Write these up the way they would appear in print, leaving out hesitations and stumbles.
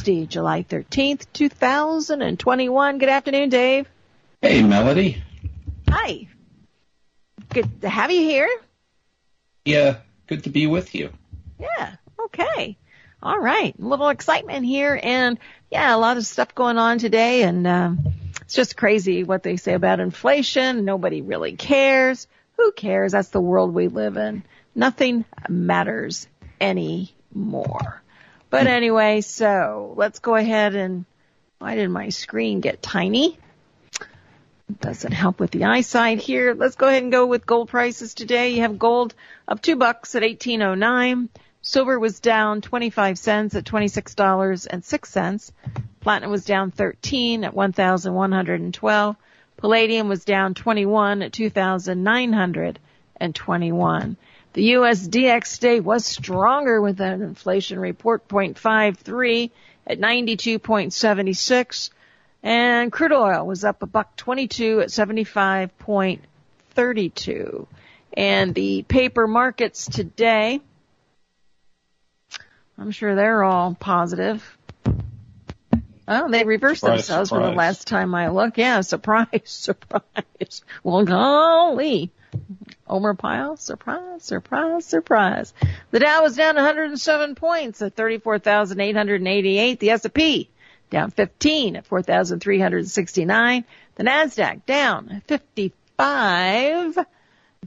Tuesday, July 13th, 2021. Good afternoon, Dave. Hey, Melody. Hi. Good to have you here. Yeah, good to be with you. Yeah, okay. All right. A little excitement here, and yeah, a lot of stuff going on today, and it's just crazy what they say about inflation. Nobody really cares. Who cares? That's the world we live in. Nothing matters anymore. But anyway, so let's go ahead and, why did my screen get tiny? It doesn't help with the eyesight here. Let's go ahead and go with gold prices today. You have gold up $2 at 18.09. Silver was down 25 cents at $26.06. Platinum was down 13 at 1,112. Palladium was down 21 at 2,921. The USDX day was stronger with an inflation report, 0.53 at 92.76. And crude oil was up $1.22 at 75.32. And the paper markets today, I'm sure they're all positive. Oh, they reversed themselves from the last time I looked. Yeah, surprise. Well, golly. Omer Pyle, surprise. The Dow was down 107 points at 34,888. The S&P down 15 at 4,369. The NASDAQ down 55 at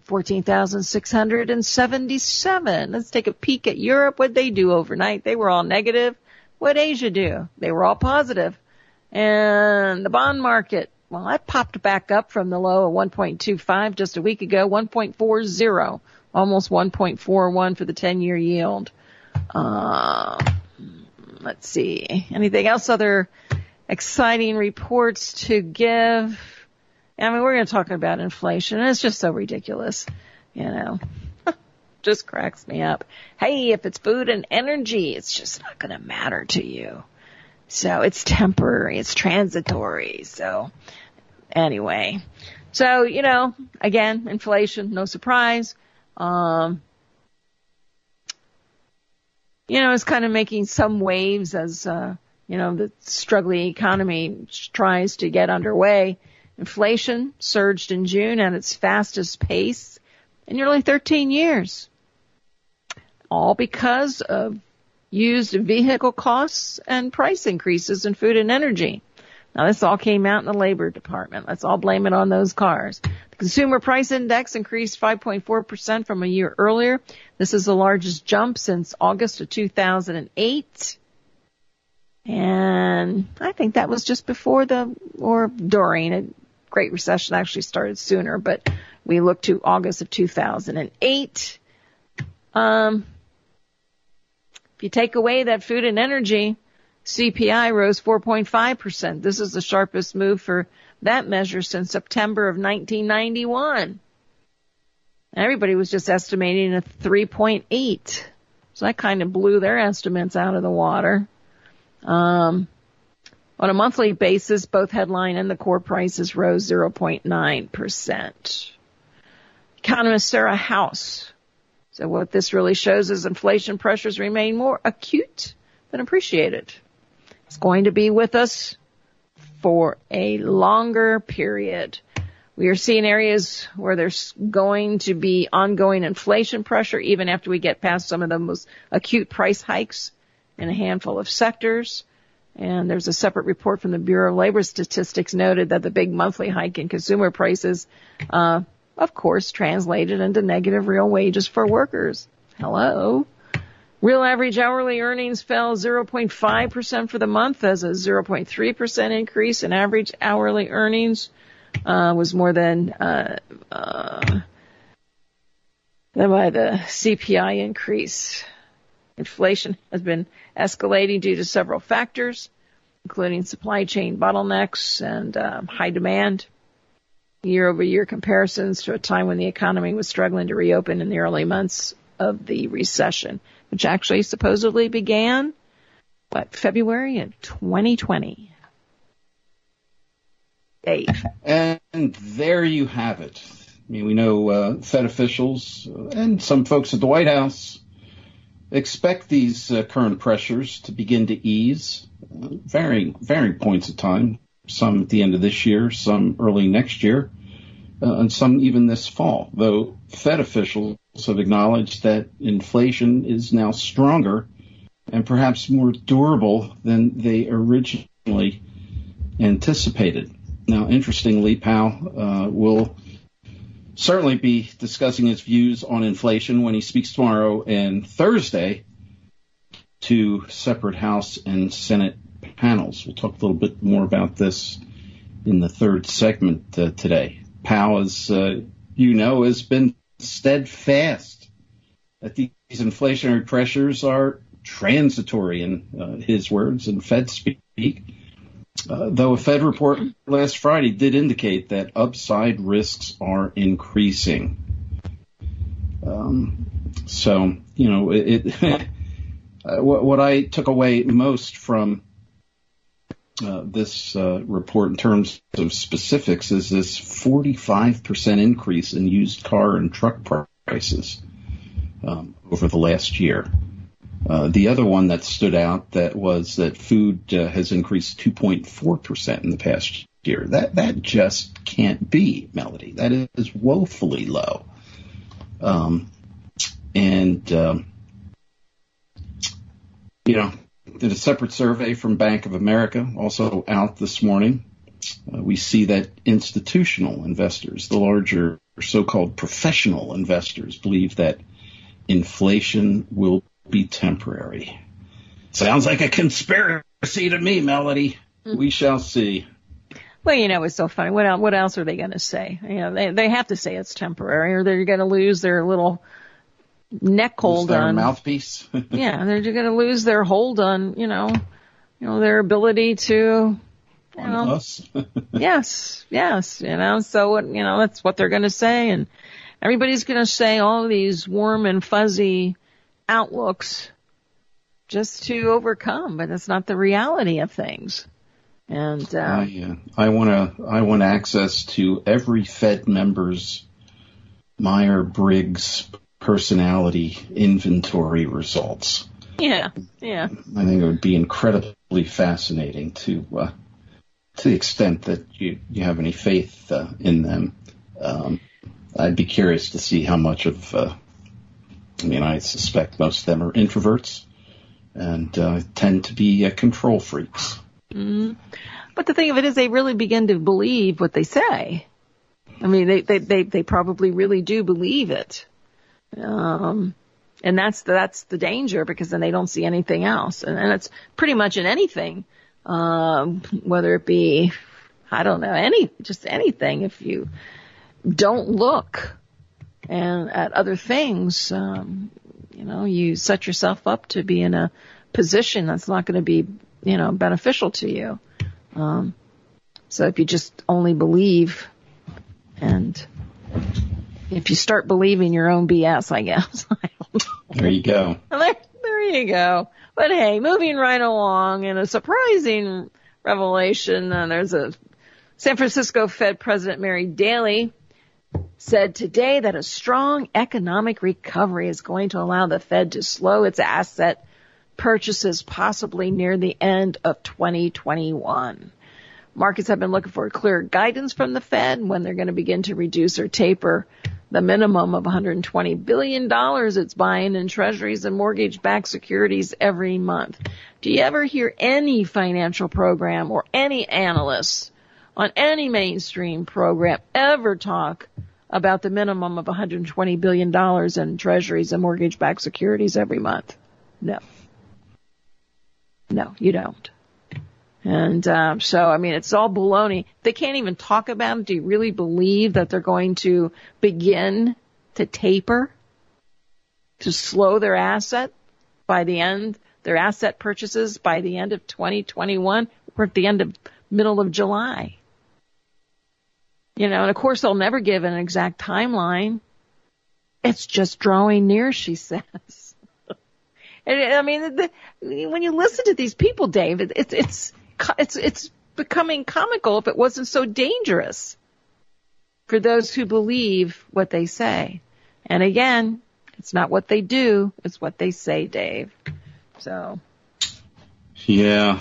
14,677. Let's take a peek at Europe. What'd they do overnight? They were all negative. What'd Asia do? They were all positive. And the bond market, well, that popped back up from the low of 1.25 just a week ago, 1.40, almost 1.41 for the 10-year yield. Let's see. Anything else? Other exciting reports to give? I mean, we're going to talk about inflation. It's just so ridiculous, you know. Just cracks me up. Hey, if it's food and energy, it's just not going to matter to you. So it's temporary, it's transitory. So anyway, so, you know, again, inflation, no surprise. You know, it's kind of making some waves as, you know, the struggling economy tries to get underway. Inflation surged in June at its fastest pace in nearly 13 years. All because of used vehicle costs and price increases in food and energy. Now, this all came out in the Labor Department. Let's all blame it on those cars. The Consumer Price Index increased 5.4% from a year earlier. This is the largest jump since August of 2008. And I think that was just before or during a Great Recession. Actually started sooner, but we look to August of 2008. If you take away that food and energy, CPI rose 4.5%. This is the sharpest move for that measure since September of 1991. Everybody was just estimating a 3.8. So that kind of blew their estimates out of the water. On a monthly basis, both headline and the core prices rose 0.9%. Economist Sarah House. So what this really shows is inflation pressures remain more acute than appreciated. It's going to be with us for a longer period. We are seeing areas where there's going to be ongoing inflation pressure even after we get past some of the most acute price hikes in a handful of sectors. And there's a separate report from the Bureau of Labor Statistics noted that the big monthly hike in consumer prices, of course, translated into negative real wages for workers. Hello. Real average hourly earnings fell 0.5% for the month as a 0.3% increase in average hourly earnings was more than by the CPI increase. Inflation has been escalating due to several factors, including supply chain bottlenecks and high demand. Year-over-year comparisons to a time when the economy was struggling to reopen in the early months of the recession, which actually supposedly began, February of 2020. Dave. And there you have it. I mean, we know Fed officials and some folks at the White House expect these current pressures to begin to ease, varying points of time, some at the end of this year, some early next year, and some even this fall, though Fed officials have acknowledged that inflation is now stronger and perhaps more durable than they originally anticipated. Now, interestingly, Powell will certainly be discussing his views on inflation when he speaks tomorrow and Thursday to separate House and Senate panels. We'll talk a little bit more about this in the third segment today. Powell, as you know, has been steadfast that these inflationary pressures are transitory, in his words, in Fed speak, though a Fed report last Friday did indicate that upside risks are increasing. What I took away most from this report in terms of specifics is this 45% increase in used car and truck prices over the last year. The other one that stood out was that food has increased 2.4% in the past year. That just can't be, Melody. That is woefully low. Did a separate survey from Bank of America, also out this morning. We see that institutional investors, the larger so-called professional investors, believe that inflation will be temporary. Sounds like a conspiracy to me, Melody. We shall see. Well, it's so funny. What else are they going to say? They have to say it's temporary, or they're going to lose their little neck hold their on mouthpiece. Yeah, they're going to lose their hold on, their ability to, us. yes. So, that's what they're going to say. And everybody's going to say all these warm and fuzzy outlooks just to overcome, but that's not the reality of things. And I want access to every Fed member's Myers-Briggs personality inventory results. Yeah. I think it would be incredibly fascinating to the extent that you have any faith in them. I'd be curious to see how much of. I suspect most of them are introverts and tend to be control freaks. Mm-hmm. But the thing of it is, they really begin to believe what they say. They probably really do believe it. And that's the danger, because then they don't see anything else. And it's pretty much in anything, whether it be, I don't know, anything. If you don't look and at other things, you set yourself up to be in a position that's not going to be, beneficial to you. So if you just only believe, and if you start believing your own BS, I guess. There you go. There you go. But hey, moving right along, in a surprising revelation, there's a San Francisco Fed President Mary Daly said today that a strong economic recovery is going to allow the Fed to slow its asset purchases possibly near the end of 2021. Markets have been looking for clear guidance from the Fed when they're going to begin to reduce or taper the minimum of $120 billion it's buying in treasuries and mortgage-backed securities every month. Do you ever hear any financial program or any analyst on any mainstream program ever talk about the minimum of $120 billion in treasuries and mortgage-backed securities every month? No, you don't. And it's all baloney. They can't even talk about it. Do you really believe that they're going to begin to taper, to slow their asset purchases by the end of 2021? We're at the middle of July. And of course they'll never give an exact timeline. It's just drawing near, she says. And, when you listen to these people, Dave, it's becoming comical if it wasn't so dangerous for those who believe what they say. And again, It's not what they do, it's what they say, Dave. So. Yeah,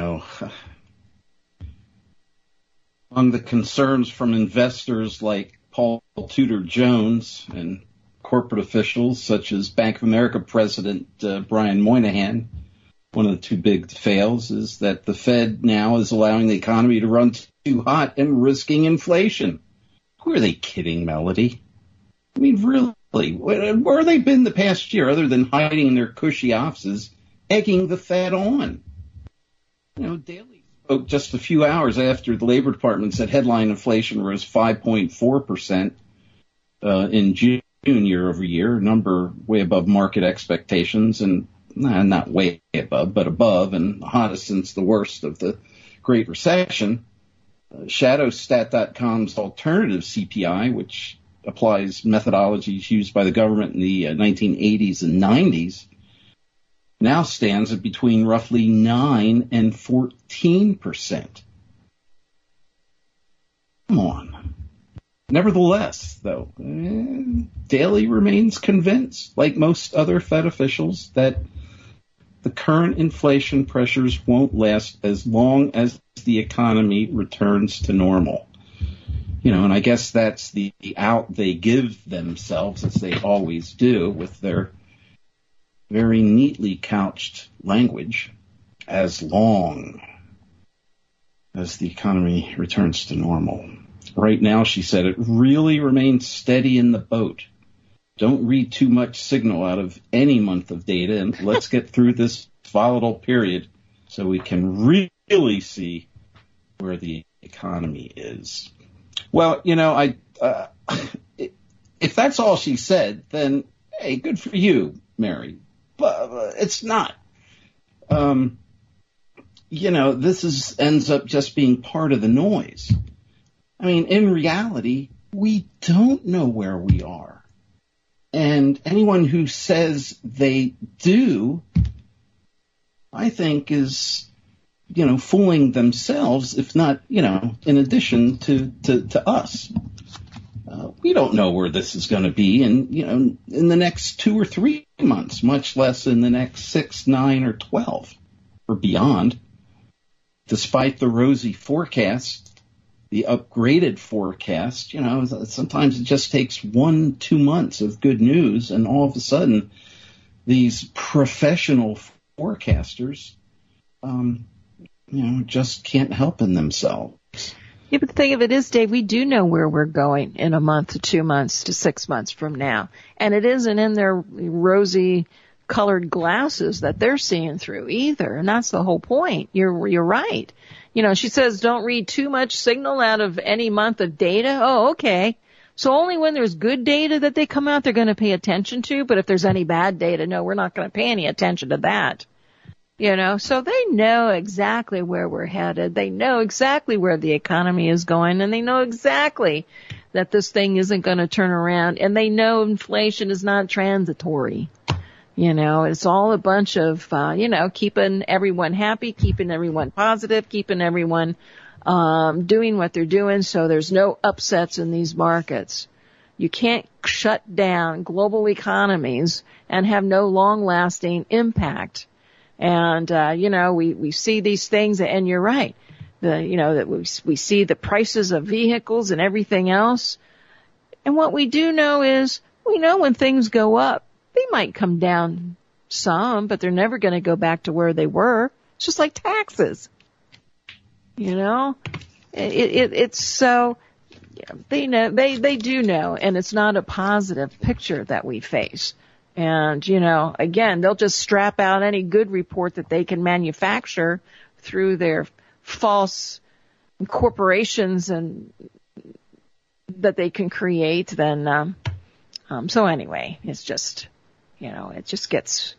on the concerns from investors like Paul Tudor Jones and corporate officials such as Bank of America President Brian Moynihan, one of the two big fails is that the Fed now is allowing the economy to run too hot and risking inflation. Who are they kidding, Melody? I mean, really, where have they been the past year other than hiding in their cushy offices, egging the Fed on? Daly spoke just a few hours after the Labor Department said headline inflation rose 5.4% in June year over year, a number way above market expectations, and not way above, but above, and the hottest since the worst of the Great Recession. Shadowstat.com's alternative CPI, which applies methodologies used by the government in the 1980s and 90s, now stands at between roughly 9 and 14%. Come on. Nevertheless, though, Daly remains convinced, like most other Fed officials, that the current inflation pressures won't last as long as the economy returns to normal. And I guess that's the out they give themselves, as they always do, with their very neatly couched language, as long as the economy returns to normal. Right now, she said, it really remains steady in the boat. Don't read too much signal out of any month of data, and let's get through this volatile period so we can really see where the economy is. Well, if that's all she said, then, hey, good for you, Mary. But it's not. This ends up just being part of the noise. I mean, in reality, we don't know where we are. And anyone who says they do, I think is, fooling themselves, if not, in addition to us. We don't know where this is going to be in the next 2 or 3 months, much less in the next 6, 9, or 12 or beyond. Despite the rosy forecast, the upgraded forecast, sometimes it just takes 1-2 months of good news, and all of a sudden, these professional forecasters, just can't help in themselves. Yeah, but the thing of it is, Dave, we do know where we're going in a month to 2 months to 6 months from now, and it isn't in their rosy colored glasses that they're seeing through either, and that's the whole point. You're right. She says don't read too much signal out of any month of data. Oh, okay. So only when there's good data that they come out, they're going to pay attention to. But if there's any bad data, no, we're not going to pay any attention to that. So they know exactly where we're headed. They know exactly where the economy is going, and they know exactly that this thing isn't going to turn around. And they know inflation is not transitory. It's all a bunch of, keeping everyone happy, keeping everyone positive, keeping everyone doing what they're doing so there's no upsets in these markets. You can't shut down global economies and have no long-lasting impact. And, we see these things, and you're right. That we see the prices of vehicles and everything else. And what we do know is we know when things go up, they might come down some, but they're never going to go back to where they were. It's just like taxes. It's so, they know, they do know, and it's not a positive picture that we face. And, again, they'll just strap out any good report that they can manufacture through their false corporations and that they can create. Then, so anyway, it's just, it just gets,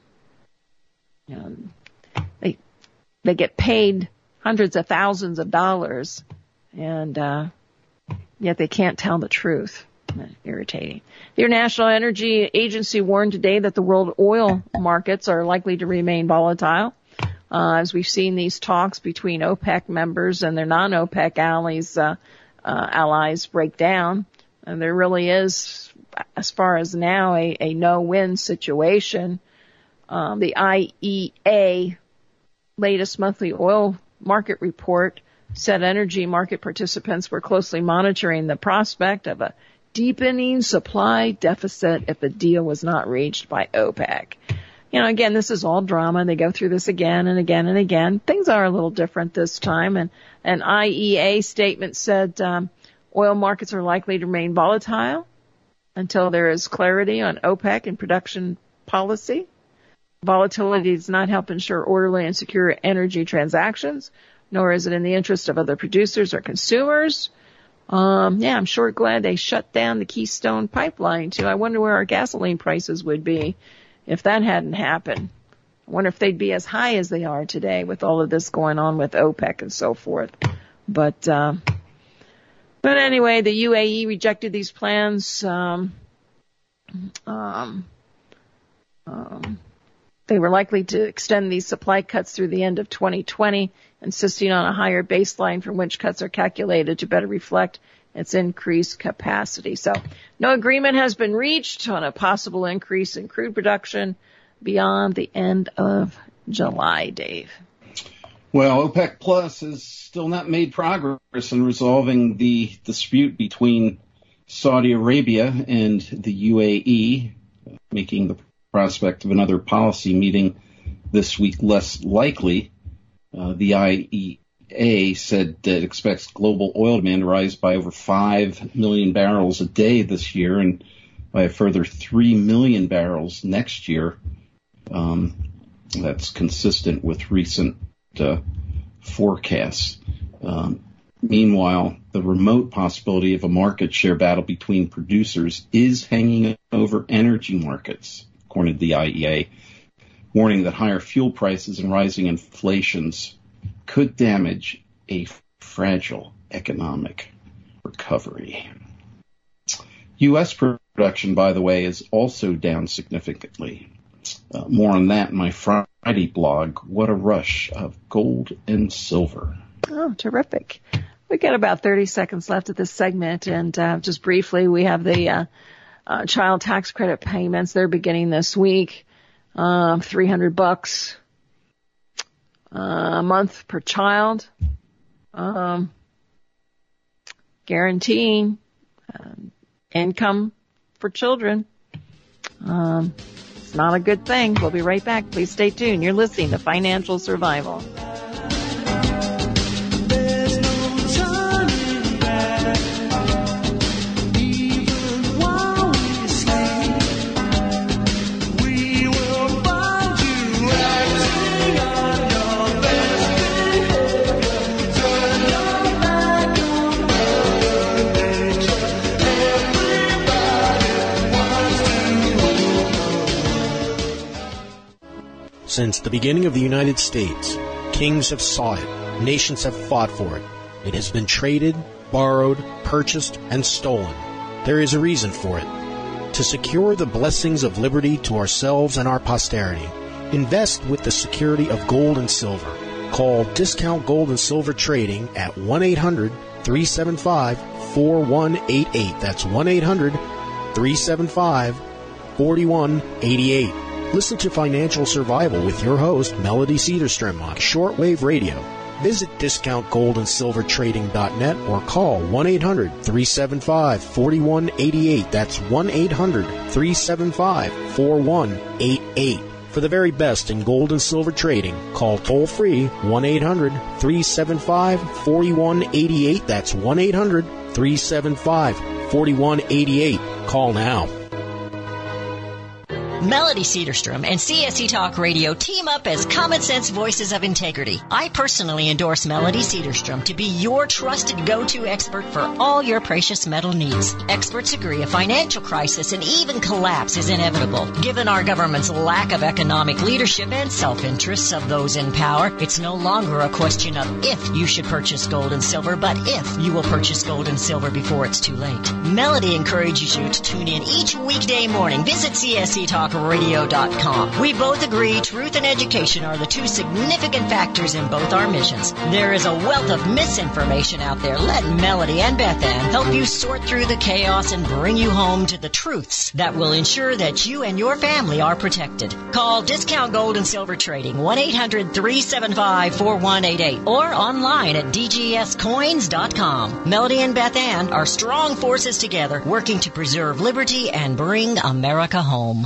they get paid hundreds of thousands of dollars, and yet they can't tell the truth. Irritating. The International Energy Agency warned today that the world oil markets are likely to remain volatile, as we've seen these talks between OPEC members and their non-OPEC allies break down. And there really is as far as now, a no-win situation. The IEA latest monthly oil market report said energy market participants were closely monitoring the prospect of a deepening supply deficit if a deal was not reached by OPEC. Again, this is all drama. They go through this again and again and again. Things are a little different this time. And an IEA statement said oil markets are likely to remain volatile until there is clarity on OPEC and production policy. Volatility does not help ensure orderly and secure energy transactions, nor is it in the interest of other producers or consumers. I'm sure glad they shut down the Keystone Pipeline, too. I wonder where our gasoline prices would be if that hadn't happened. I wonder if they'd be as high as they are today with all of this going on with OPEC and so forth. But anyway, the UAE rejected these plans. They were likely to extend these supply cuts through the end of 2020, insisting on a higher baseline from which cuts are calculated to better reflect its increased capacity. So no agreement has been reached on a possible increase in crude production beyond the end of July, Dave. Well, OPEC Plus has still not made progress in resolving the dispute between Saudi Arabia and the UAE, making the prospect of another policy meeting this week less likely. The IEA said that it expects global oil demand to rise by over 5 million barrels a day this year and by a further 3 million barrels next year. That's consistent with recent forecasts. Meanwhile, the remote possibility of a market share battle between producers is hanging over energy markets, according to the IEA, warning that higher fuel prices and rising inflations could damage a fragile economic recovery. U.S. production, by the way, is also down significantly. More on that in my Friday blog, What a Rush of Gold and Silver. Oh, terrific. We got about 30 seconds left of this segment, and just briefly, we have the child tax credit payments. They're beginning this week. $300 a month per child, guaranteeing income for children. It's not a good thing. We'll be right back. Please stay tuned. You're listening to Financial Survival. Since the beginning of the United States, kings have sought it, nations have fought for it. It has been traded, borrowed, purchased, and stolen. There is a reason for it. To secure the blessings of liberty to ourselves and our posterity, invest with the security of gold and silver. Call Discount Gold and Silver Trading at 1-800-375-4188. That's 1-800-375-4188. Listen to Financial Survival with your host, Melody Cedarstrom, on shortwave radio. Visit discountgoldandsilvertrading.net or call 1-800-375-4188. That's 1-800-375-4188. For the very best in gold and silver trading, call toll-free 1-800-375-4188. That's 1-800-375-4188. Call now. Melody Cedarstrom and CSC Talk Radio team up as common sense voices of integrity. I personally endorse Melody Cedarstrom to be your trusted go-to expert for all your precious metal needs. Experts agree a financial crisis and even collapse is inevitable. Given our government's lack of economic leadership and self-interests of those in power, it's no longer a question of if you should purchase gold and silver, but if you will purchase gold and silver before it's too late. Melody encourages you to tune in each weekday morning. Visit CSC Talk CSCTalkRadio.com. We both agree truth and education are the two significant factors in both our missions. There is a wealth of misinformation out there. Let Melody and Beth Ann help you sort through the chaos and bring you home to the truths that will ensure that you and your family are protected. Call Discount Gold and Silver Trading 1-800-375-4188 or online at dgscoins.com. Melody and Beth Ann are strong forces together working to preserve liberty and bring America home.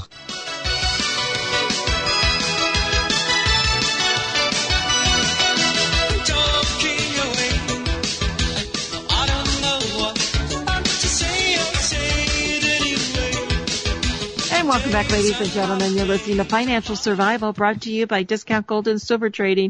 And welcome back, ladies and gentlemen. You're listening to Financial Survival, brought to you by Discount Gold and Silver Trading.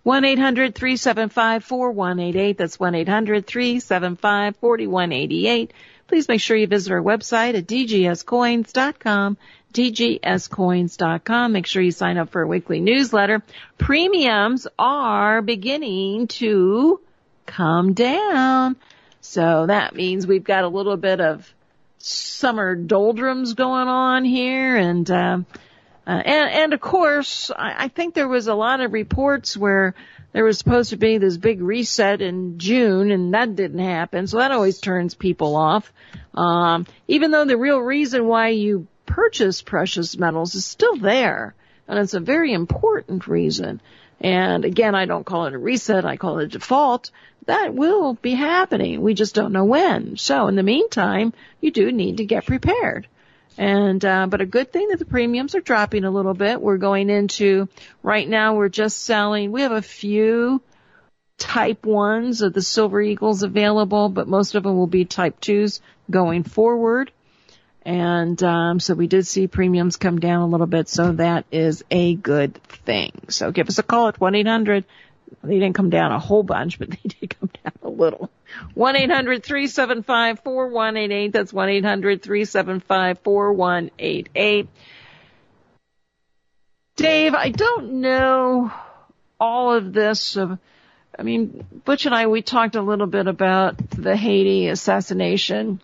1-800-375-4188. That's 1-800-375-4188. Please make sure you visit our website at dgscoins.com, dgscoins.com. Make sure you sign up for a weekly newsletter. Premiums are beginning to come down. So that means we've got a little bit of summer doldrums going on here. And of course, I think there was a lot of reports where there was supposed to be this big reset in June, and that didn't happen. So that always turns people off. Even though the real reason why you purchase precious metals is still there. And it's a very important reason. And again, I don't call it a reset. I call it a default. That will be happening. We just don't know when. So in the meantime, you do need to get prepared. And, but a good thing that the premiums are dropping a little bit. We're going into, right now we're just selling, we have a few type 1s of the Silver Eagles available, but most of them will be type 2s going forward. And, so we did see premiums come down a little bit, so that is a good thing. So give us a call at 1-800. They didn't come down a whole bunch, but they did come down a little. 1-800-375-4188. That's 1-800-375-4188. Dave, I don't know all of this. I mean, Butch and I, we talked a little bit about the Haiti assassination.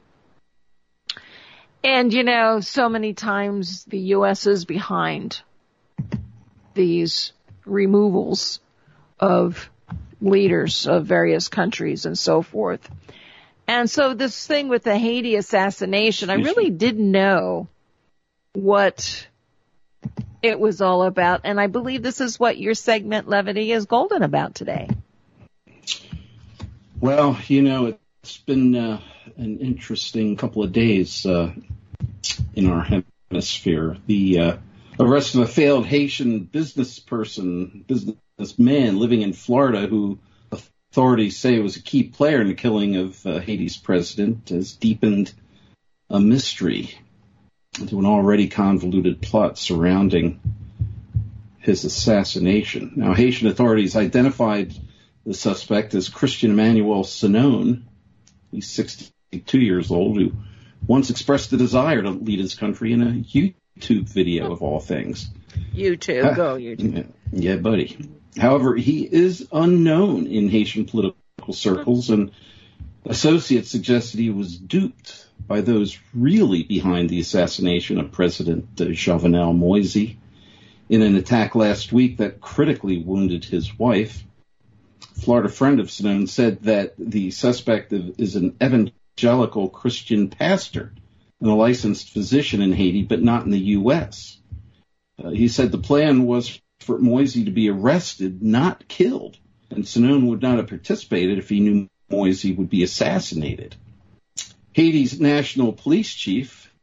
And, you know, so many times the U.S. is behind these removals of leaders of various countries and so forth. And so this thing with the Haiti assassination, I really didn't know what it was all about. And I believe this is what your segment, Levity is Golden, about today. Well, you know, it's been an interesting couple of days in our hemisphere. The arrest of a failed Haitian businessman living in Florida who authorities say was a key player in the killing of Haiti's president has deepened a mystery to an already convoluted plot surrounding his assassination. Now, Haitian authorities identified the suspect as Christian Emmanuel Sanon. He's 62 years old, who once expressed the desire to lead his country in a YouTube video of all things. YouTube, go YouTube. Yeah, buddy. However, he is unknown in Haitian political circles, and associates suggest that he was duped by those really behind the assassination of President Jovenel Moïse in an attack last week that critically wounded his wife. Florida friend of Sanon said that the suspect is an evangelical Christian pastor and a licensed physician in Haiti, but not in the U.S. He said the plan was for Moïse to be arrested, not killed, and Sanon would not have participated if he knew Moïse would be assassinated. Haiti's national police chief,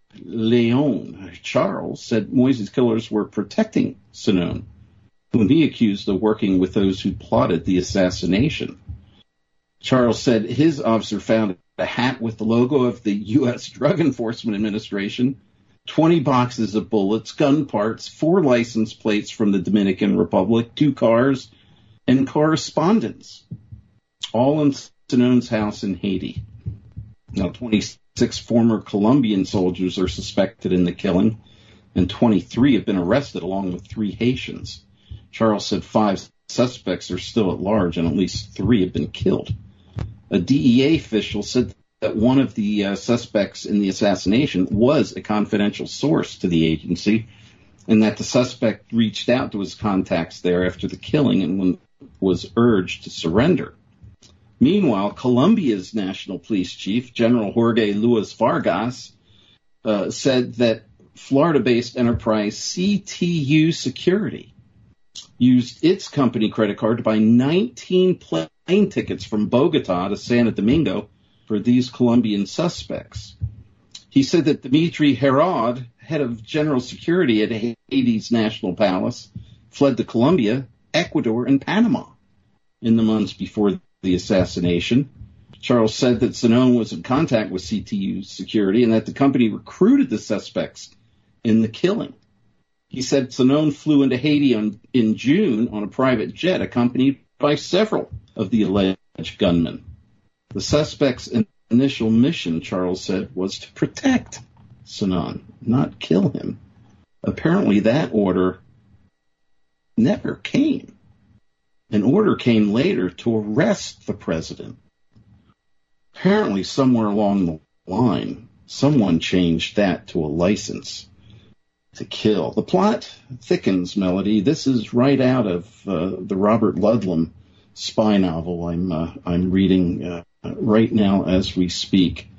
Léon Charles, said Moïse's killers were protecting Sanon, whom he accused of working with those who plotted the assassination. Charles said his officer found a hat with the logo of the U.S. Drug Enforcement Administration, 20 boxes of bullets, gun parts, 4 license plates from the Dominican Republic, 2 cars, and correspondence, all in Sanon's house in Haiti. Now, 26 former Colombian soldiers are suspected in the killing, and 23 have been arrested, along with 3 Haitians. Charles said 5 suspects are still at large, and at least 3 have been killed. A DEA official said that one of the suspects in the assassination was a confidential source to the agency, and that the suspect reached out to his contacts there after the killing and was urged to surrender. Meanwhile, Colombia's national police chief, General Jorge Luis Vargas, said that Florida-based enterprise CTU Security used its company credit card to buy 19 plane tickets from Bogota to Santo Domingo for these Colombian suspects. He said that Dimitri Herod, head of general security at Haiti's National Palace, fled to Colombia, Ecuador, and Panama in the months before the assassination. Charles said that Zanone was in contact with CTU Security and that the company recruited the suspects in the killing. He said Zanone flew into Haiti in June on a private jet accompanied by several of the alleged gunmen. The suspect's initial mission, Charles said, was to protect Zanone, not kill him. Apparently that order never came. An order came later to arrest the president. Apparently somewhere along the line, someone changed that to a license to kill. The plot thickens, Melody. This is right out of the Robert Ludlum spy novel I'm reading right now as we speak.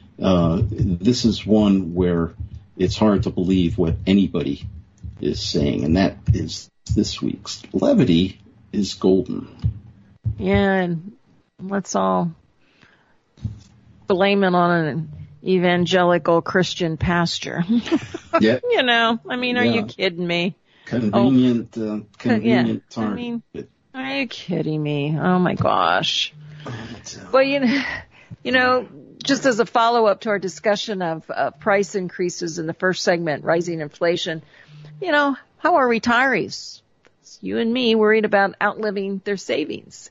This is one where it's hard to believe what anybody is saying, and that is this week's Levity is Golden. Yeah, and let's all blame it on an evangelical Christian pastor. Yeah. You know, I mean, are you kidding me? Convenient target. I mean, are you kidding me? Oh my gosh. Well, you know, just as a follow-up to our discussion of price increases in the first segment, rising inflation, you know, how are retirees? It's you and me worried about outliving their savings.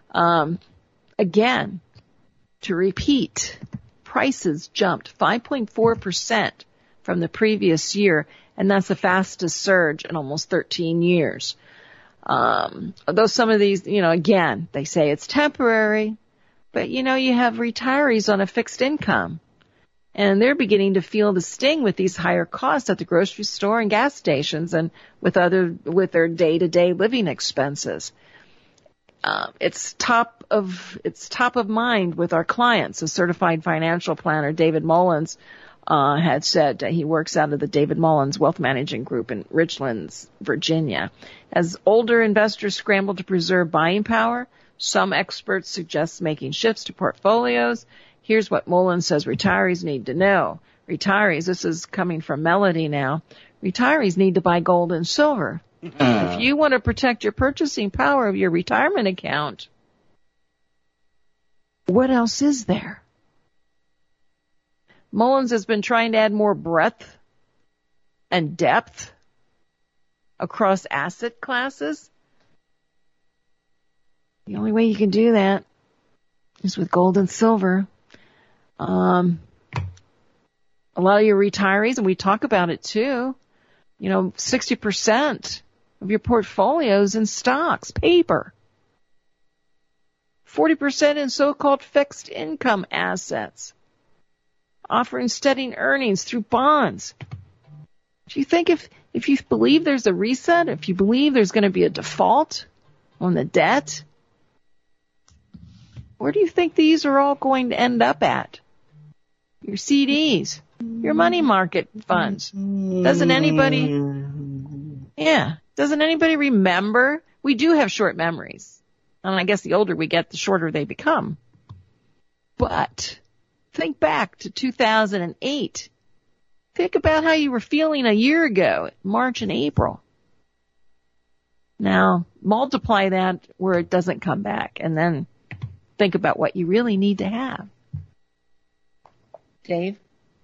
Again, to repeat, prices jumped 5.4% from the previous year, and that's the fastest surge in almost 13 years. Although some of these, you know, again, they say it's temporary, but, you know, you have retirees on a fixed income, and they're beginning to feel the sting with these higher costs at the grocery store and gas stations and with their day-to-day living expenses. It's top of mind with our clients. A certified financial planner, David Mullins, had said he works out of the David Mullins Wealth Managing Group in Richlands, Virginia. As older investors scramble to preserve buying power, some experts suggest making shifts to portfolios. Here's what Mullins says retirees need to know. Retirees, this is coming from Melody now, retirees need to buy gold and silver. If you want to protect your purchasing power of your retirement account, what else is there? Mullins has been trying to add more breadth and depth across asset classes. The only way you can do that is with gold and silver. A lot of your retirees, and we talk about it too, you know, 60% of your portfolios in stocks, paper. 40% in so-called fixed income assets, offering steady earnings through bonds. Do you think if you believe there's a reset, if you believe there's going to be a default on the debt, where do you think these are all going to end up at? Your CDs, your money market funds. Doesn't anybody remember? We do have short memories. And I guess the older we get, the shorter they become. But think back to 2008. Think about how you were feeling a year ago, March and April. Now, multiply that where it doesn't come back, and then think about what you really need to have. Dave?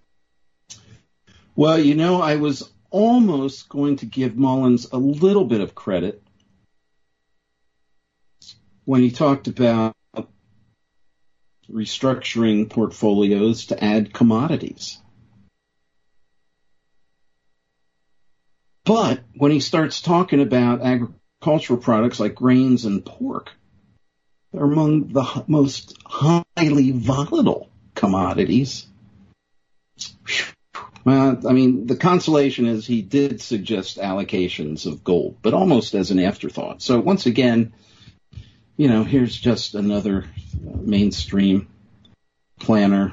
Well, you know, I was almost going to give Mullins a little bit of credit when he talked about restructuring portfolios to add commodities. But when he starts talking about agricultural products like grains and pork, they're among the most highly volatile commodities. Well, I mean, the consolation is he did suggest allocations of gold, but almost as an afterthought. So once again, here's just another mainstream planner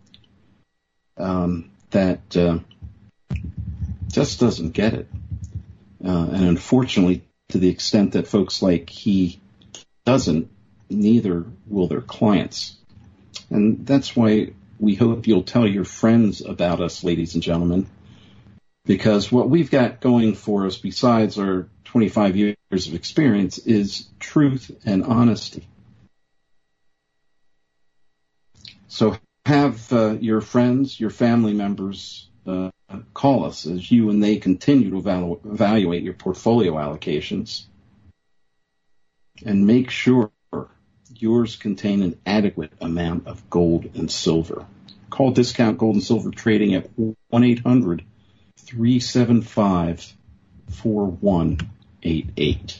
that just doesn't get it. And unfortunately, to the extent that folks like he doesn't, neither will their clients. And that's why we hope you'll tell your friends about us, ladies and gentlemen, because what we've got going for us besides our 25 years of experience is truth and honesty. So have your friends, your family members call us as you and they continue to evaluate your portfolio allocations, and make sure yours contain an adequate amount of gold and silver. Call Discount Gold and Silver Trading at 1-800-375-4188.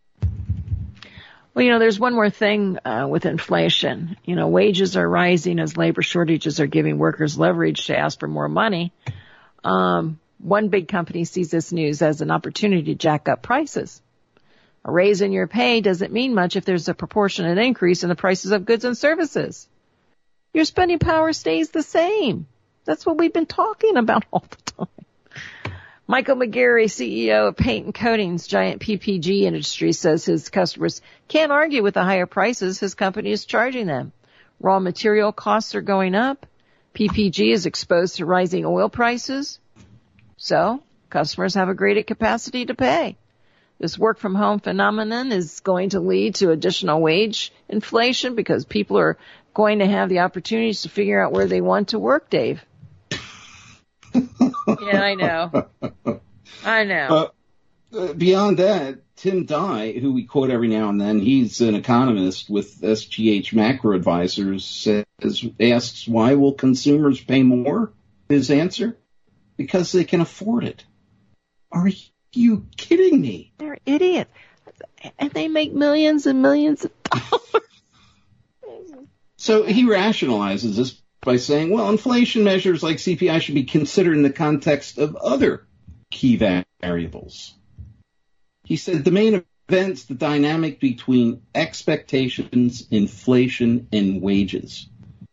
Well, there's one more thing with inflation. Wages are rising as labor shortages are giving workers leverage to ask for more money. One big company sees this news as an opportunity to jack up prices. A raise in your pay doesn't mean much if there's a proportionate increase in the prices of goods and services. Your spending power stays the same. That's what we've been talking about all the time. Michael McGarry, CEO of Paint and Coatings giant PPG Industries, says his customers can't argue with the higher prices his company is charging them. Raw material costs are going up. PPG is exposed to rising oil prices. So customers have a greater capacity to pay. This work-from-home phenomenon is going to lead to additional wage inflation because people are going to have the opportunities to figure out where they want to work, Dave. Yeah, I know. Beyond that, Tim Dye, who we quote every now and then, he's an economist with SGH Macro Advisors, asks, why will consumers pay more? His answer, because they can afford it. Are you kidding me? They're idiots. And they make millions and millions of dollars. So he rationalizes this by saying, well, inflation measures like CPI should be considered in the context of other key variables. He said the main event's the dynamic between expectations, inflation, and wages.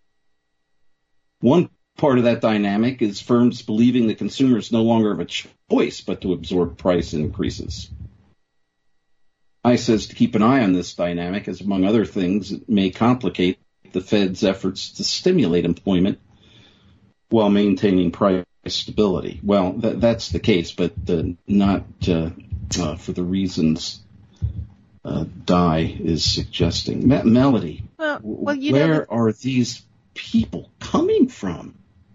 One part of that dynamic is firms believing the consumers no longer have a choice but to absorb price increases. I says to keep an eye on this dynamic, as among other things, it may complicate the Fed's efforts to stimulate employment while maintaining price stability. Well, that's the case, but not for the reasons Dye is suggesting. Melody, where are these people coming from?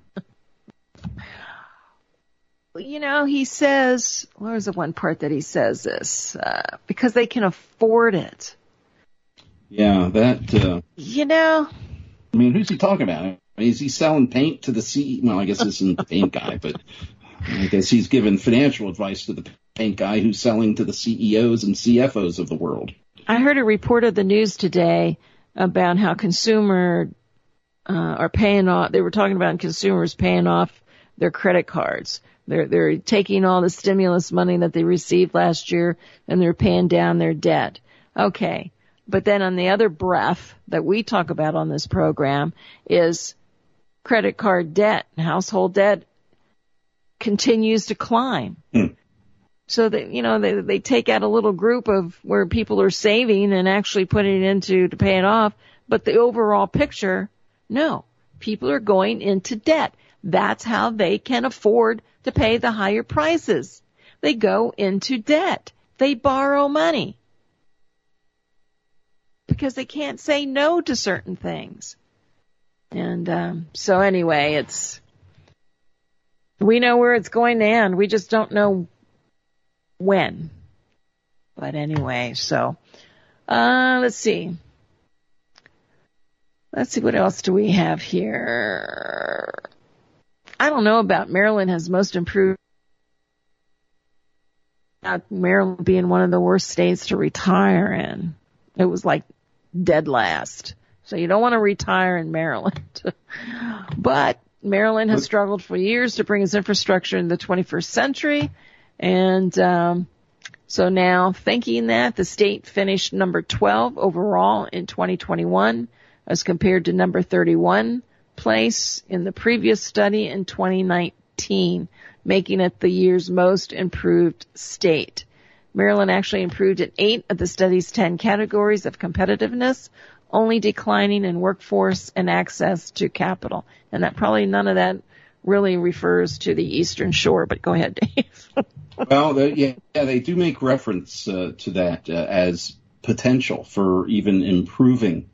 He says, where's the one part that he says this? Because they can afford it. Yeah, that... I mean, who's he talking about? Is he selling paint to the CEO? Well, I guess this isn't the paint guy, but I guess he's giving financial advice to the paint guy who's selling to the CEOs and CFOs of the world. I heard a report of the news today about how consumers are paying off. They were talking about consumers paying off their credit cards. They're taking all the stimulus money that they received last year and they're paying down their debt. Okay. But then on the other breath that we talk about on this program is credit card debt. Household debt continues to climb. So that, they take out a little group of where people are saving and actually putting it into to pay it off. But the overall picture, no, people are going into debt. That's how they can afford to pay the higher prices. They go into debt. They borrow money because they can't say no to certain things. And so anyway, we know where it's going to end. We just don't know when. But anyway, so let's see. Let's see, what else do we have here? I don't know about Maryland has most improved. Maryland being one of the worst states to retire in. It was like dead last. So you don't want to retire in Maryland. But Maryland has struggled for years to bring its infrastructure in the 21st century. And so now thinking that, the state finished number 12 overall in 2021 as compared to number 31 place in the previous study in 2019, making it the year's most improved state. Maryland actually improved in 8 of the study's 10 categories of competitiveness, only declining in workforce and access to capital. And that probably none of that really refers to the Eastern Shore, but go ahead, Dave. Well, they do make reference to that as potential for even improving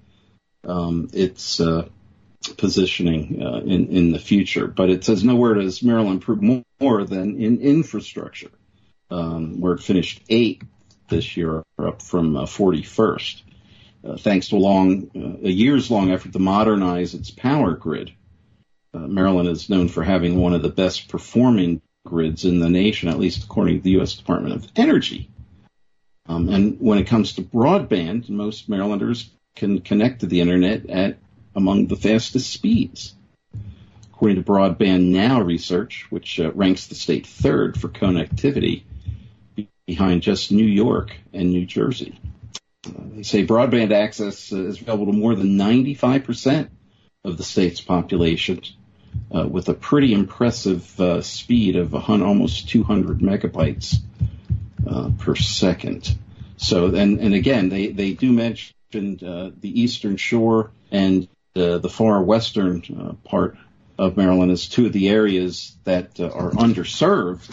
its positioning in the future. But it says nowhere does Maryland improve more than in infrastructure, where it finished 8th this year, up from 41st, thanks to a years-long effort to modernize its power grid. Maryland is known for having one of the best performing grids in the nation, at least according to the U.S. Department of Energy. And when it comes to broadband, most Marylanders can connect to the internet at among the fastest speeds. According to Broadband Now research, which ranks the state 3rd for connectivity, behind just New York and New Jersey. They say broadband access is available to more than 95% of the state's population, with a pretty impressive speed of almost 200 megabytes per second. So, and again, they do mention the Eastern Shore and the far western part of Maryland as two of the areas that are underserved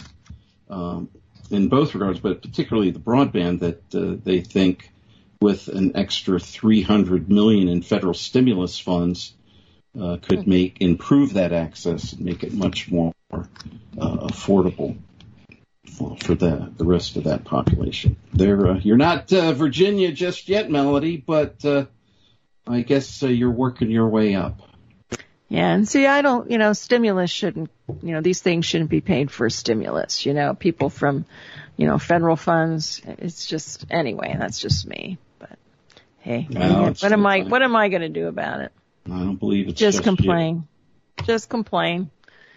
in both regards, but particularly the broadband that they think with an extra $300 million in federal stimulus funds could improve that access and make it much more affordable for the rest of that population. You're not Virginia just yet, Melody, but I guess you're working your way up. Yeah, and see, I don't, stimulus shouldn't, these things shouldn't be paid for stimulus. People from, federal funds. It's just, anyway, that's just me. But hey, what am I going to do about it? I don't believe it's just complain. You. Just complain.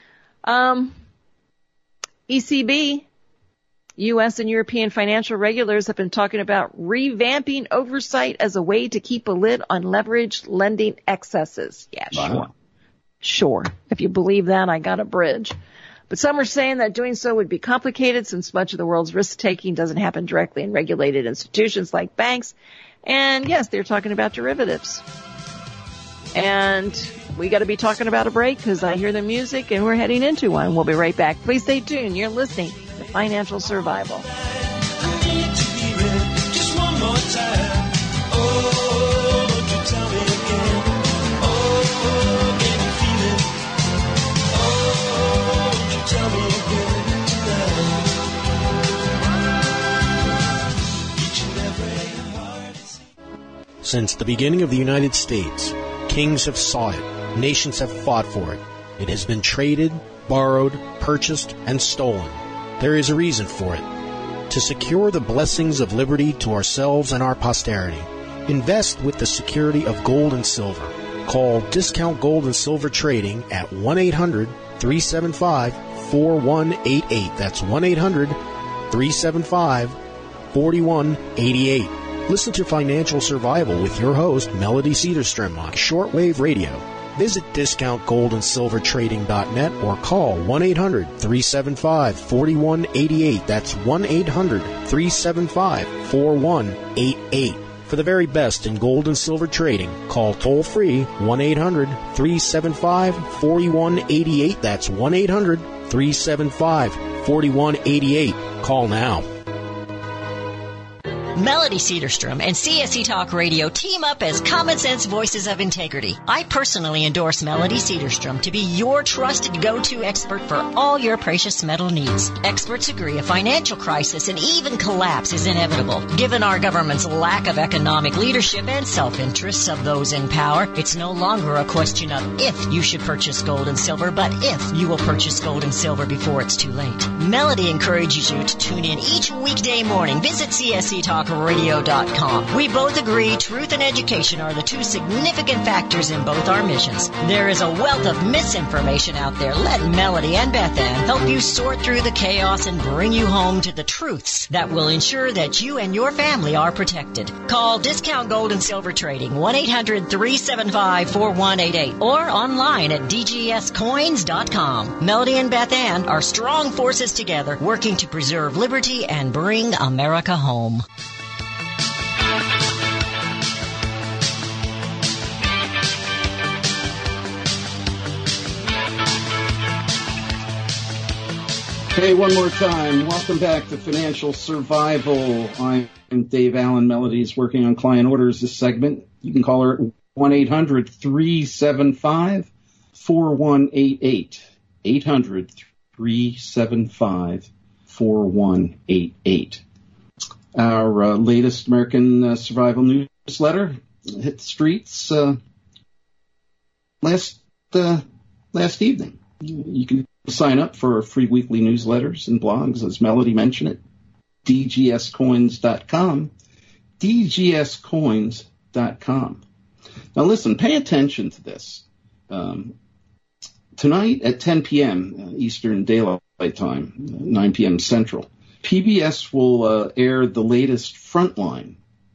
ECB, U.S. and European financial regulators have been talking about revamping oversight as a way to keep a lid on leveraged lending excesses. Yeah, wow. Sure. If you believe that, I got a bridge. But some are saying that doing so would be complicated since much of the world's risk-taking doesn't happen directly in regulated institutions like banks. And yes, they're talking about derivatives. And we got to be talking about a break because I hear the music and we're heading into one. We'll be right back. Please stay tuned. You're listening to Financial Survival. Just one more time. Tell me again. Can you feel it? Tell me again tonight. Since the beginning of the United States, kings have sought it, nations have fought for it. It has been traded, borrowed, purchased, and stolen. There is a reason for it. To secure the blessings of liberty to ourselves and our posterity, invest with the security of gold and silver. Call Discount Gold and Silver Trading at 1-800-375-4188. That's 1-800-375-4188. Listen to Financial Survival with your host, Melody Cedarstrom, on shortwave radio. Visit discountgoldandsilvertrading.net or call 1-800-375-4188. That's 1-800-375-4188. For the very best in gold and silver trading, call toll-free 1-800-375-4188. That's 1-800-375-4188. Call now. Melody Cedarstrom and CSE Talk Radio team up as Common Sense Voices of Integrity. I personally endorse Melody Cedarstrom to be your trusted go-to expert for all your precious metal needs. Experts agree a financial crisis and even collapse is inevitable. Given our government's lack of economic leadership and self-interests of those in power, it's no longer a question of if you should purchase gold and silver, but if you will purchase gold and silver before it's too late. Melody encourages you to tune in each weekday morning. Visit CSE Talk SETalkradio.com. We both agree truth and education are the two significant factors in both our missions. There is a wealth of misinformation out there. Let Melody and Beth Ann help you sort through the chaos and bring you home to the truths that will ensure that you and your family are protected. Call Discount Gold and Silver Trading 1-800-375-4188 or online at dgscoins.com. Melody and Beth Ann are strong forces together working to preserve liberty and bring America home. Hey, one more time. Welcome back to Financial Survival. I'm Dave Allen. Melody's working on client orders this segment. You can call her at 1-800-375-4188. 800-375-4188. Our latest American Survival newsletter hit the streets last evening. You can sign up for our free weekly newsletters and blogs, as Melody mentioned it, dgscoins.com, dgscoins.com. Now listen, pay attention to this. Tonight at 10 p.m. Eastern Daylight Time, 9 p.m. Central, PBS will air the latest Frontline,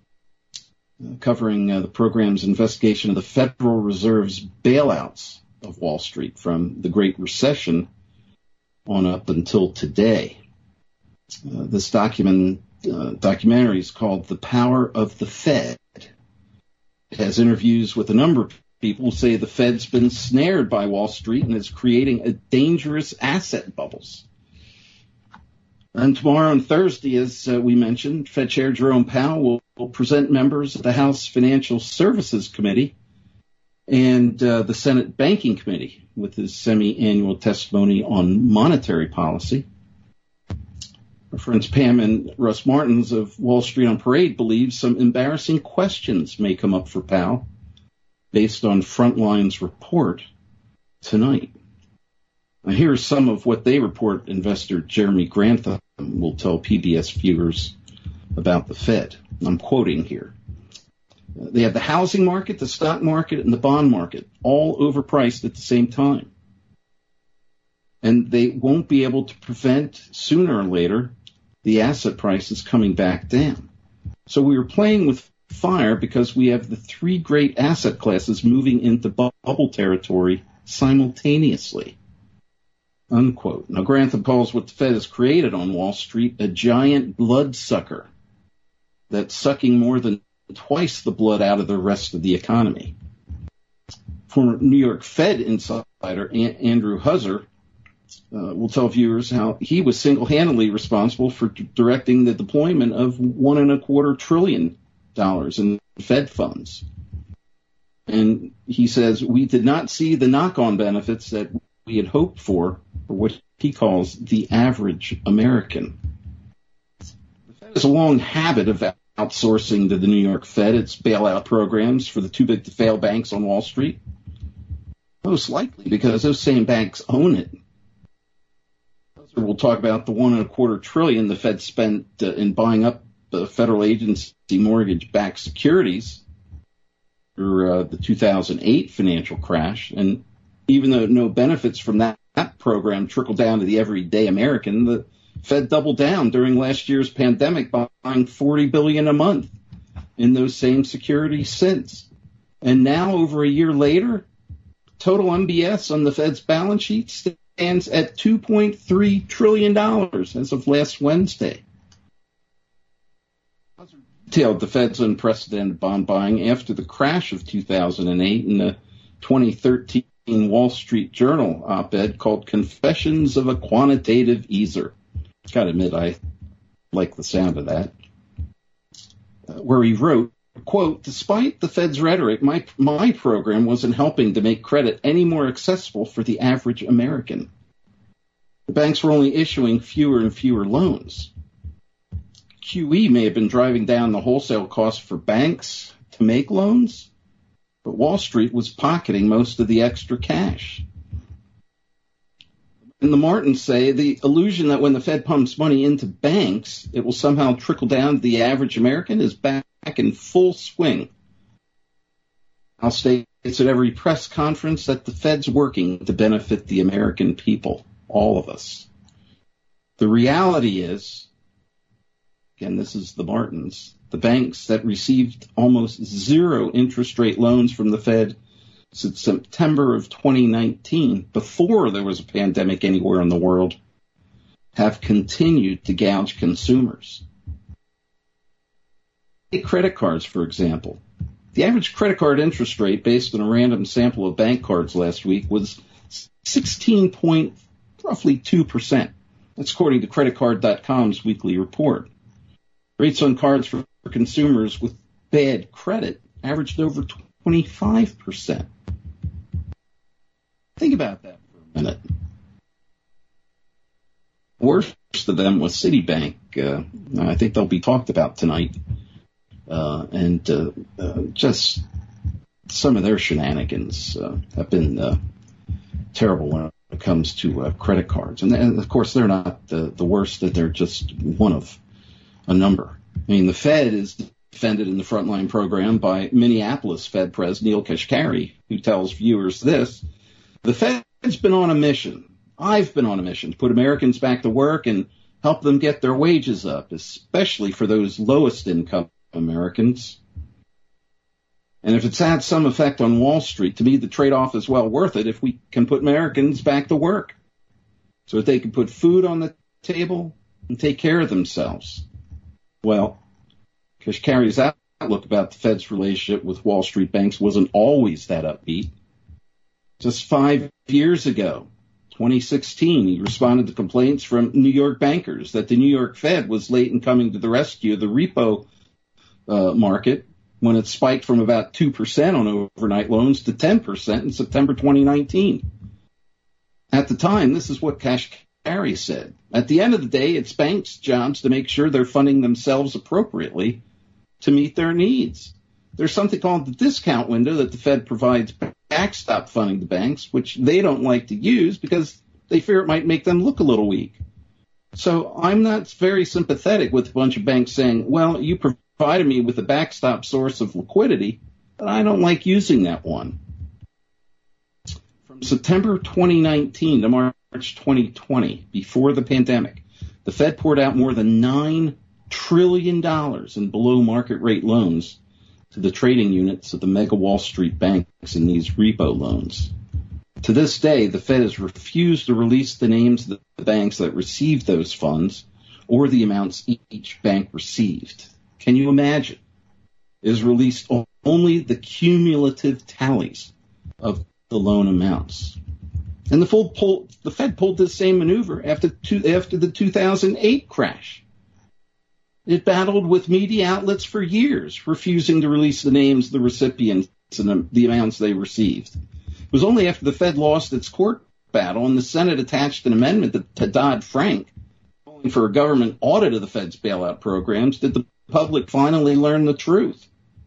covering the program's investigation of the Federal Reserve's bailouts of Wall Street from the Great Recession on up until today. This documentary is called The Power of the Fed. It has interviews with a number of people who say the Fed's been snared by Wall Street and is creating a dangerous asset bubbles. And tomorrow on Thursday, as we mentioned, Fed Chair Jerome Powell will present members of the House Financial Services Committee and the Senate Banking Committee with his semi-annual testimony on monetary policy. Our friends Pam and Russ Martins of Wall Street on Parade believe some embarrassing questions may come up for Powell based on Frontline's report tonight. Now, here's some of what they report investor Jeremy Grantham will tell PBS viewers about the Fed. I'm quoting here. They have the housing market, the stock market, and the bond market all overpriced at the same time. And they won't be able to prevent, sooner or later, the asset prices coming back down. So we are playing with fire because we have the three great asset classes moving into bubble territory simultaneously. Unquote. Now, Grantham calls what the Fed has created on Wall Street a giant bloodsucker that's sucking more than twice the blood out of the rest of the economy. Former New York Fed insider Andrew Husser will tell viewers how he was single-handedly responsible for directing the deployment of $1.25 trillion in Fed funds. And he says, we did not see the knock-on benefits that we had hoped for what he calls the average American. The Fed has a long habit of outsourcing to the New York Fed its bailout programs for the too-big-to-fail banks on Wall Street, most likely because those same banks own it. We'll talk about the $1.25 trillion the Fed spent in buying up federal agency mortgage-backed securities for the 2008 financial crash. And even though no benefits from that program trickled down to the everyday American, the Fed doubled down during last year's pandemic, buying $40 billion a month in those same securities since. And now, over a year later, total MBS on the Fed's balance sheet stands at $2.3 trillion as of last Wednesday. Detailed the Fed's unprecedented bond buying after the crash of 2008 in the 2013 Wall Street Journal op-ed called Confessions of a Quantitative Easer. Gotta admit, I like the sound of that. Where he wrote, quote, despite the Fed's rhetoric, my program wasn't helping to make credit any more accessible for the average American. The banks were only issuing fewer and fewer loans. QE may have been driving down the wholesale cost for banks to make loans, but Wall Street was pocketing most of the extra cash. And the Martins say the illusion that when the Fed pumps money into banks, it will somehow trickle down to the average American is back in full swing. I'll state at every press conference that the Fed's working to benefit the American people, all of us. The reality is, again, this is the Martins, the banks that received almost zero interest rate loans from the Fed since September of 2019, before there was a pandemic anywhere in the world, have continued to gouge consumers. Take credit cards, for example. The average credit card interest rate based on a random sample of bank cards last week was 16.2%. That's according to creditcard.com's weekly report. Rates on cards for consumers with bad credit averaged over 25%. Think about that for a minute. Worst of them was Citibank. I think they'll be talked about tonight. Just some of their shenanigans have been terrible when it comes to credit cards. And of course, they're not the worst, that they're just one of a number. I mean, the Fed is defended in the Frontline program by Minneapolis Fed Pres Neil Kashkari, who tells viewers this: the Fed's been on a mission. I've been on a mission to put Americans back to work and help them get their wages up, especially for those lowest income Americans. And if it's had some effect on Wall Street, to me, the trade-off is well worth it if we can put Americans back to work so that they can put food on the table and take care of themselves. Well, Kashkari's outlook about the Fed's relationship with Wall Street banks wasn't always that upbeat. Just 5 years ago, 2016, he responded to complaints from New York bankers that the New York Fed was late in coming to the rescue of the repo market when it spiked from about 2% on overnight loans to 10% in September 2019. At the time, this is what Kashkari said. At the end of the day, it's banks' jobs to make sure they're funding themselves appropriately to meet their needs. There's something called the discount window that the Fed provides backstop funding to banks, which they don't like to use because they fear it might make them look a little weak. So I'm not very sympathetic with a bunch of banks saying, well, you provided me with a backstop source of liquidity, but I don't like using that one. From September 2019 to March 2020, before the pandemic, the Fed poured out more than $9 trillion in below-market rate loans to the trading units of the mega Wall Street banks in these repo loans. To this day, the Fed has refused to release the names of the banks that received those funds or the amounts each bank received. Can you imagine? It has released only the cumulative tallies of the loan amounts. And the Fed pulled this same maneuver after the 2008 crash. It battled with media outlets for years, refusing to release the names of the recipients and the amounts they received. It was only after the Fed lost its court battle and the Senate attached an amendment to Dodd-Frank, calling for a government audit of the Fed's bailout programs, did the public finally learn the truth.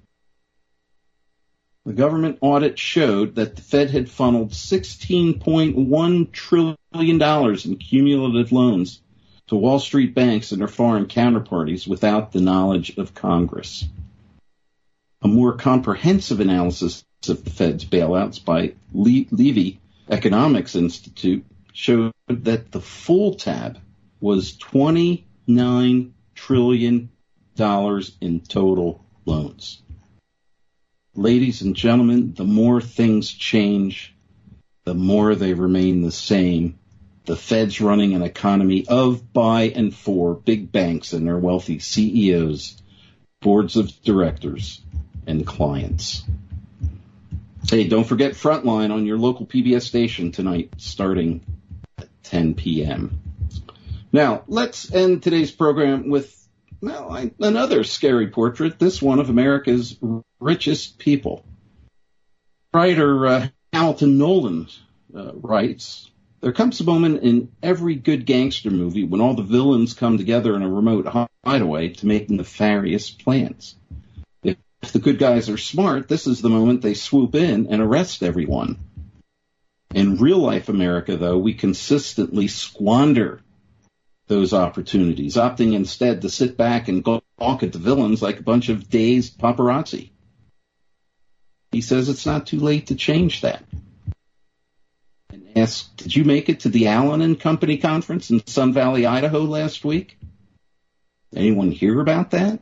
The government audit showed that the Fed had funneled $16.1 trillion in cumulative loans to Wall Street banks and their foreign counterparties without the knowledge of Congress. A more comprehensive analysis of the Fed's bailouts by Levy Economics Institute showed that the full tab was $29 trillion in total loans. Ladies and gentlemen, the more things change, the more they remain the same. The Fed's running an economy of, by, and for big banks and their wealthy CEOs, boards of directors, and clients. Hey, don't forget Frontline on your local PBS station tonight, starting at 10 p.m. Now, let's end today's program with another scary portrait, this one of America's richest people. Writer Hamilton Nolan writes, there comes a moment in every good gangster movie when all the villains come together in a remote hideaway to make nefarious plans. If the good guys are smart, this is the moment they swoop in and arrest everyone. In real-life America, though, we consistently squander those opportunities, opting instead to sit back and gawk at the villains like a bunch of dazed paparazzi. He says it's not too late to change that. And asks, did you make it to the Allen and Company conference in Sun Valley, Idaho last week? Anyone hear about that?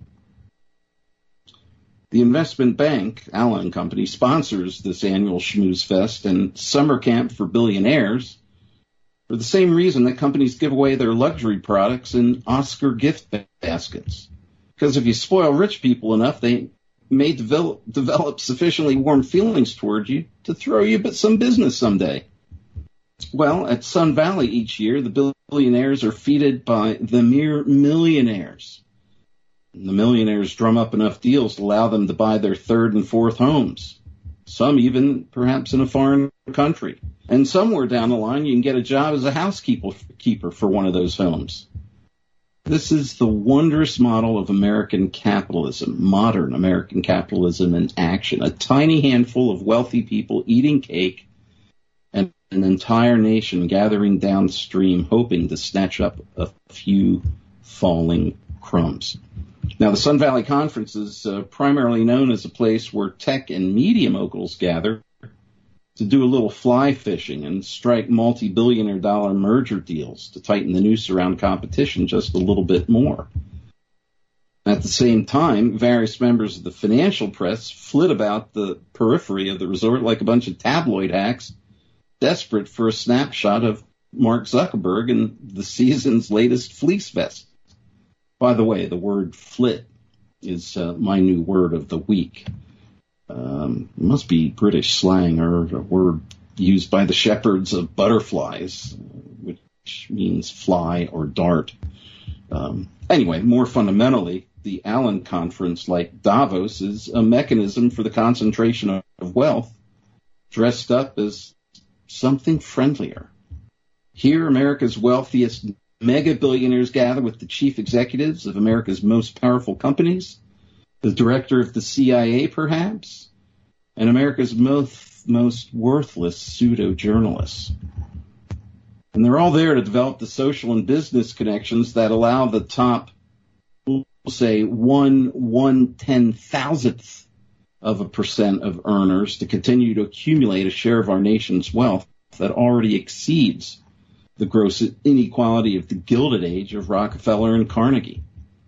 The investment bank, Allen & Company, sponsors this annual Schmooze Fest and summer camp for billionaires for the same reason that companies give away their luxury products in Oscar gift baskets. Because if you spoil rich people enough, they may develop sufficiently warm feelings toward you to throw you some business someday. Well, at Sun Valley each year, the billionaires are feted by the mere millionaires. The millionaires drum up enough deals to allow them to buy their third and fourth homes, some even perhaps in a foreign country. And somewhere down the line, you can get a job as a housekeeper for one of those homes. This is the wondrous model of American capitalism, modern American capitalism in action. A tiny handful of wealthy people eating cake and an entire nation gathering downstream, hoping to snatch up a few falling crumbs. Now, the Sun Valley Conference is primarily known as a place where tech and media moguls gather to do a little fly fishing and strike multi-billion dollar merger deals to tighten the noose around competition just a little bit more. At the same time, various members of the financial press flit about the periphery of the resort like a bunch of tabloid hacks desperate for a snapshot of Mark Zuckerberg and the season's latest fleece vest. By the way, the word flit is my new word of the week. It must be British slang or a word used by the shepherds of butterflies, which means fly or dart. Anyway, more fundamentally, the Allen Conference, like Davos, is a mechanism for the concentration of wealth dressed up as something friendlier. Here, America's wealthiest mega billionaires gather with the chief executives of America's most powerful companies, the director of the CIA, perhaps, and America's most worthless pseudo-journalists. And they're all there to develop the social and business connections that allow the top, we'll say, 1/110,000th of a percent of earners to continue to accumulate a share of our nation's wealth that already exceeds the gross inequality of the Gilded Age of Rockefeller and Carnegie.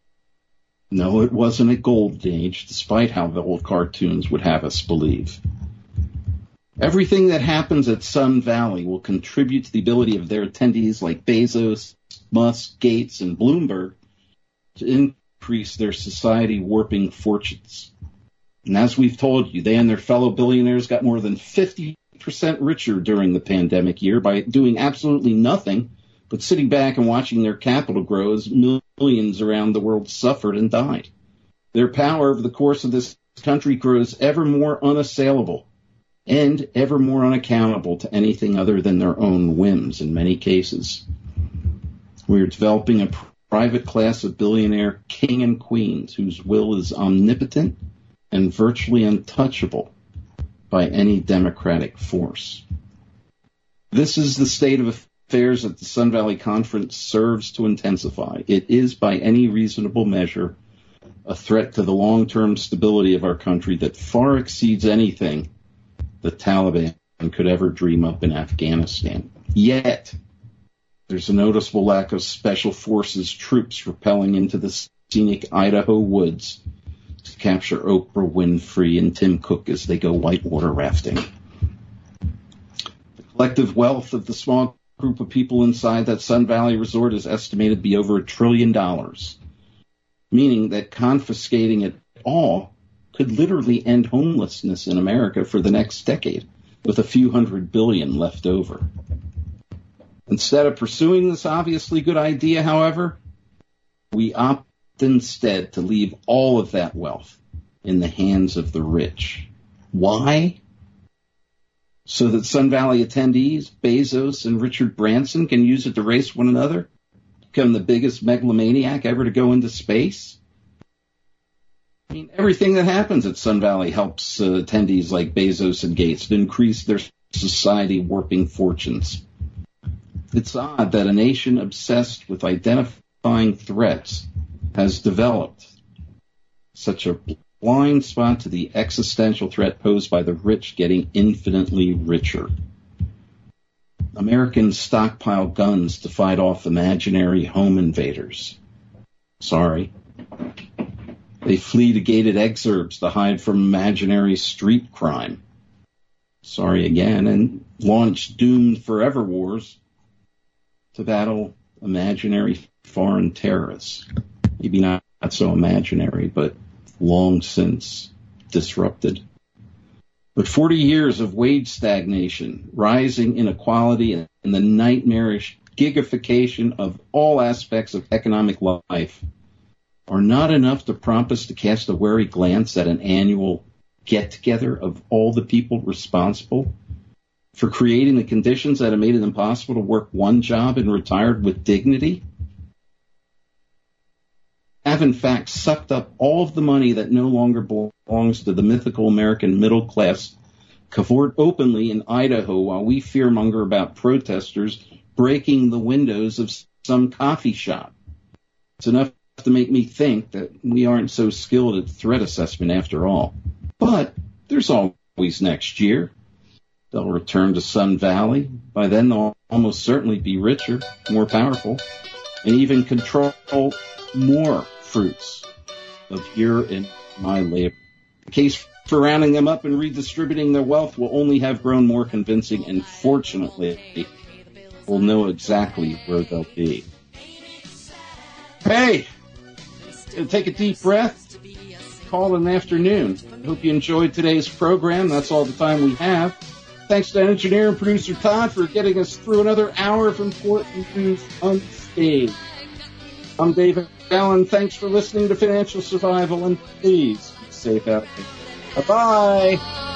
No, it wasn't a golden age, despite how the old cartoons would have us believe. Everything that happens at Sun Valley will contribute to the ability of their attendees like Bezos, Musk, Gates, and Bloomberg to increase their society-warping fortunes. And as we've told you, they and their fellow billionaires got more than 50% richer during the pandemic year by doing absolutely nothing but sitting back and watching their capital grow as millions around the world suffered and died. Their power over the course of this country grows ever more unassailable and ever more unaccountable to anything other than their own whims in many cases. We are developing a private class of billionaire king and queens whose will is omnipotent and virtually untouchable by any democratic force. This is the state of affairs that the Sun Valley Conference serves to intensify. It is, by any reasonable measure, a threat to the long-term stability of our country that far exceeds anything the Taliban could ever dream up in Afghanistan. Yet, there's a noticeable lack of special forces troops rappelling into the scenic Idaho woods to capture Oprah Winfrey and Tim Cook as they go whitewater rafting. The collective wealth of the small group of people inside that Sun Valley resort is estimated to be over $1 trillion, meaning that confiscating it all could literally end homelessness in America for the next decade, with a few $100 billion left over. Instead of pursuing this obviously good idea, however, we opt instead to leave all of that wealth in the hands of the rich. Why? So that Sun Valley attendees, Bezos and Richard Branson, can use it to race one another, become the biggest megalomaniac ever to go into space? I mean, everything that happens at Sun Valley helps attendees like Bezos and Gates to increase their society warping fortunes. It's odd that a nation obsessed with identifying threats has developed such a blind spot to the existential threat posed by the rich getting infinitely richer. Americans stockpile guns to fight off imaginary home invaders. Sorry. They flee to gated exurbs to hide from imaginary street crime. Sorry again. And launch doomed forever wars to battle imaginary foreign terrorists. Maybe not so imaginary, but long since disrupted. But 40 years of wage stagnation, rising inequality, and the nightmarish gigification of all aspects of economic life are not enough to prompt us to cast a wary glance at an annual get-together of all the people responsible for creating the conditions that have made it impossible to work one job and retired with dignity? Have in fact sucked up all of the money that no longer belongs to the mythical American middle class, cavort openly in Idaho while we fearmonger about protesters breaking the windows of some coffee shop. It's enough to make me think that we aren't so skilled at threat assessment after all. But there's always next year. They'll return to Sun Valley. By then they'll almost certainly be richer, more powerful, and even control more fruits of your and my labor. The case for rounding them up and redistributing their wealth will only have grown more convincing, and fortunately, we'll know exactly where they'll be. Hey, take a deep breath. Call it an afternoon. Hope you enjoyed today's program. That's all the time we have. Thanks to engineer and producer Todd for getting us through another hour of important news unscathed. I'm David Allen. Thanks for listening to Financial Survival, and please be safe out there. Bye-bye.